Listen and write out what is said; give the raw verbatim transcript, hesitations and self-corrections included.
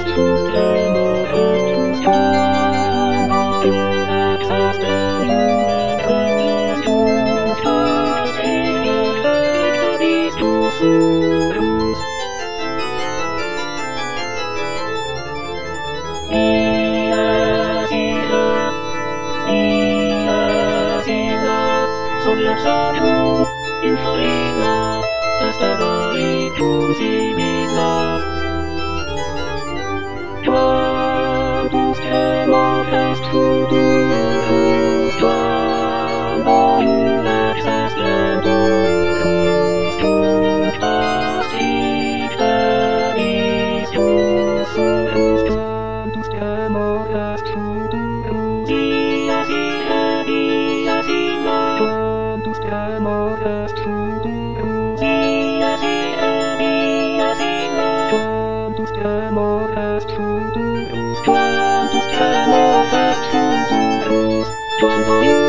tust immer, es tust immer, du wachsest im Himmel, was du tust, ewig verwiest du zu uns. Wir singen, wir singen, so wirksam du in Frieden, dass der Welt du sie wieder. Du tust immer fest, du tust, du wachsest, wenn du tust, du fast ich verwiest du zu uns. Du tust immer fest, du tust, wir singen, wir singen, du tust immer fest, du tust, wir singen, wir singen, du tust immer fest, du tust, du tust immer fest, du tust, du